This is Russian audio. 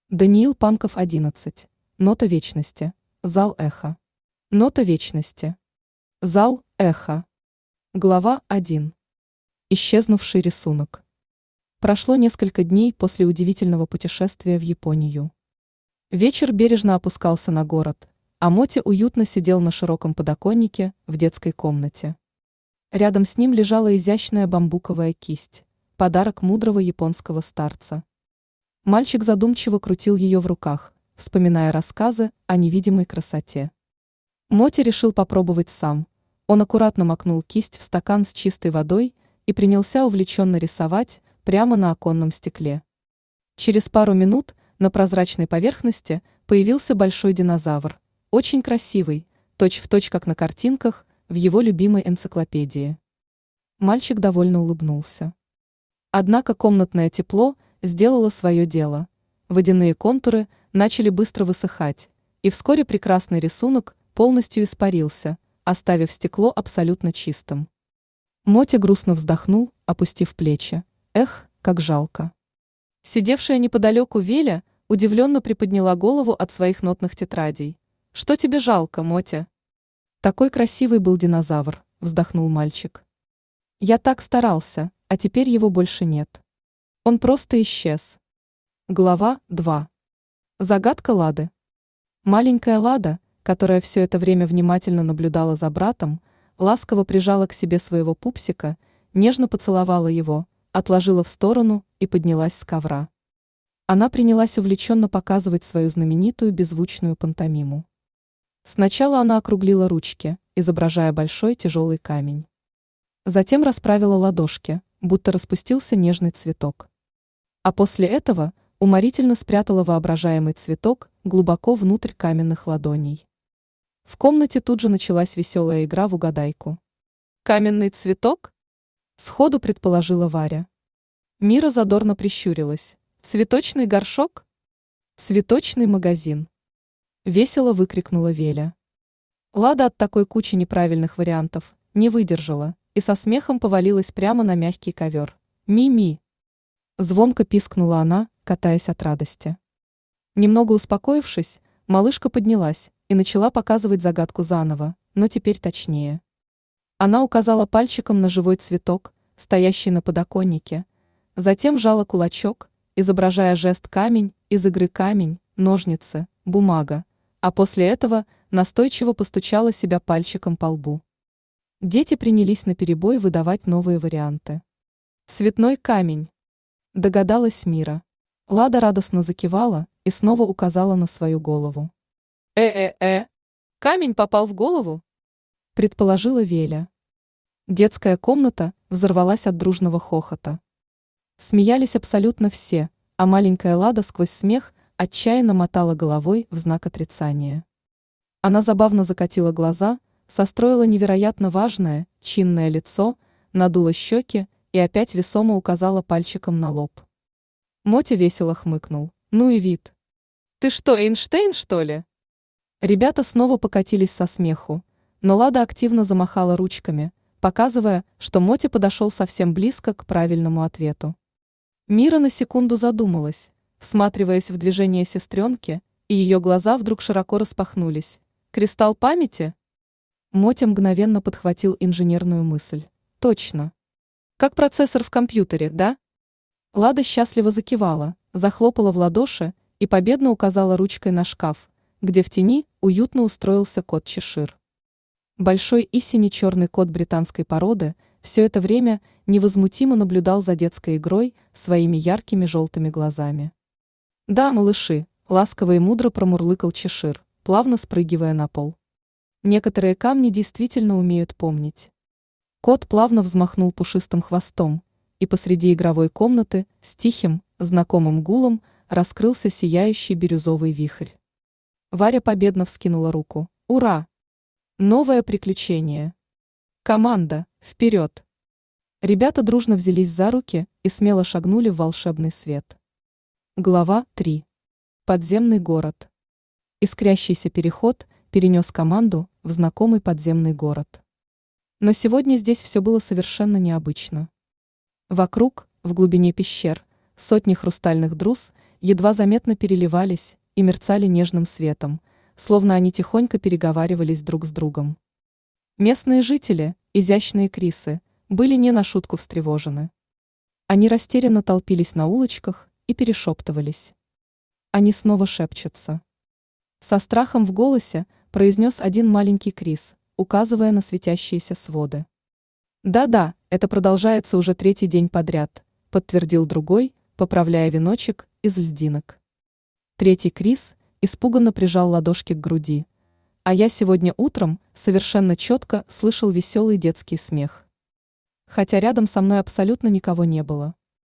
Даниил Панков, 11. Нота вечности. Зал эхо. Нота вечности. Зал эхо. Глава 1. Исчезнувший рисунок. Прошло несколько дней после удивительного путешествия в Японию. Вечер бережно опускался на город, а Мотя уютно сидел на широком подоконнике в детской комнате. Рядом с ним лежала изящная бамбуковая кисть, подарок мудрого японского старца. Мальчик задумчиво крутил ее в руках, вспоминая рассказы о невидимой красоте. Мотя решил попробовать сам. Он аккуратно макнул кисть в стакан с чистой водой и принялся увлеченно рисовать прямо на оконном стекле. Через пару минут на прозрачной поверхности появился большой динозавр, очень красивый, точь-в-точь как на картинках в его любимой энциклопедии. Мальчик довольно улыбнулся. Однако комнатное тепло сделало свое дело. Водяные контуры начали быстро высыхать, и вскоре прекрасный рисунок полностью испарился, оставив стекло абсолютно чистым. Мотя грустно вздохнул, опустив плечи. Эх, как жалко. Сидевшая неподалеку Веля удивленно приподняла голову от своих нотных тетрадей. «Что тебе жалко, Мотя?» «Такой красивый был динозавр», — вздохнул мальчик. «Я так старался, а теперь его больше нет. Он просто исчез». Глава 2. Загадка Лады. Маленькая Лада, которая все это время внимательно наблюдала за братом, ласково прижала к себе своего пупсика, нежно поцеловала его, отложила в сторону и поднялась с ковра. Она принялась увлеченно показывать свою знаменитую беззвучную пантомиму. Сначала она округлила ручки, изображая большой тяжелый камень. Затем расправила ладошки, будто распустился нежный цветок. А после этого уморительно спрятала воображаемый цветок глубоко внутрь каменных ладоней. В комнате тут же началась веселая игра в угадайку. «Каменный цветок?» – сходу предположила Варя. Мира задорно прищурилась. «Цветочный горшок?» «Цветочный магазин!» – весело выкрикнула Веля. Лада от такой кучи неправильных вариантов не выдержала и со смехом повалилась прямо на мягкий ковер. «Ми-ми!» – звонко пискнула она, катаясь от радости. Немного успокоившись, малышка поднялась и начала показывать загадку заново, но теперь точнее. Она указала пальчиком на живой цветок, стоящий на подоконнике, затем сжала кулачок, изображая жест камень из игры камень, ножницы, бумага, а после этого настойчиво постучала себя пальчиком по лбу. Дети принялись наперебой выдавать новые варианты. «Цветной камень», – догадалась Мира. Лада радостно закивала и снова указала на свою голову. Камень попал в голову?» – предположила Веля. Детская комната взорвалась от дружного хохота. Смеялись абсолютно все, а маленькая Лада сквозь смех отчаянно мотала головой в знак отрицания. Она забавно закатила глаза, состроила невероятно важное, чинное лицо, надула щеки и опять весомо указала пальчиком на лоб. Мотя весело хмыкнул. «Ну и вид! Ты что, Эйнштейн, что ли?» Ребята снова покатились со смеху, но Лада активно замахала ручками, показывая, что Мотя подошел совсем близко к правильному ответу. Мира на секунду задумалась, всматриваясь в движение сестренки, и ее глаза вдруг широко распахнулись. «Кристалл памяти?» Мотя мгновенно подхватил инженерную мысль. «Точно. Как процессор в компьютере, да?» Лада счастливо закивала, захлопала в ладоши и победно указала ручкой на шкаф, где в тени уютно устроился кот Чешир. Большой и сине-черный кот британской породы все это время невозмутимо наблюдал за детской игрой своими яркими желтыми глазами. «Да, малыши», — ласково и мудро промурлыкал Чешир, плавно спрыгивая на пол. «Некоторые камни действительно умеют помнить». Кот плавно взмахнул пушистым хвостом, и посреди игровой комнаты с тихим, знакомым гулом раскрылся сияющий бирюзовый вихрь. Варя победно вскинула руку. «Ура! Новое приключение! Команда, вперед!» Ребята дружно взялись за руки и смело шагнули в волшебный свет. Глава 3. Подземный город. Искрящийся переход перенес команду в знакомый подземный город. Но сегодня здесь все было совершенно необычно. Вокруг, в глубине пещер, сотни хрустальных друз едва заметно переливались и мерцали нежным светом, словно они тихонько переговаривались друг с другом. Местные жители, изящные крисы, были не на шутку встревожены. Они растерянно толпились на улочках и перешептывались. Они снова шепчутся. Со страхом в голосе произнес один маленький крис, указывая на светящиеся своды. «Да-да, это продолжается уже третий день подряд», подтвердил другой, поправляя веночек из льдинок. Третий крис испуганно прижал ладошки к груди. А я сегодня утром совершенно четко слышал веселый детский смех. Хотя рядом со мной абсолютно никого не было.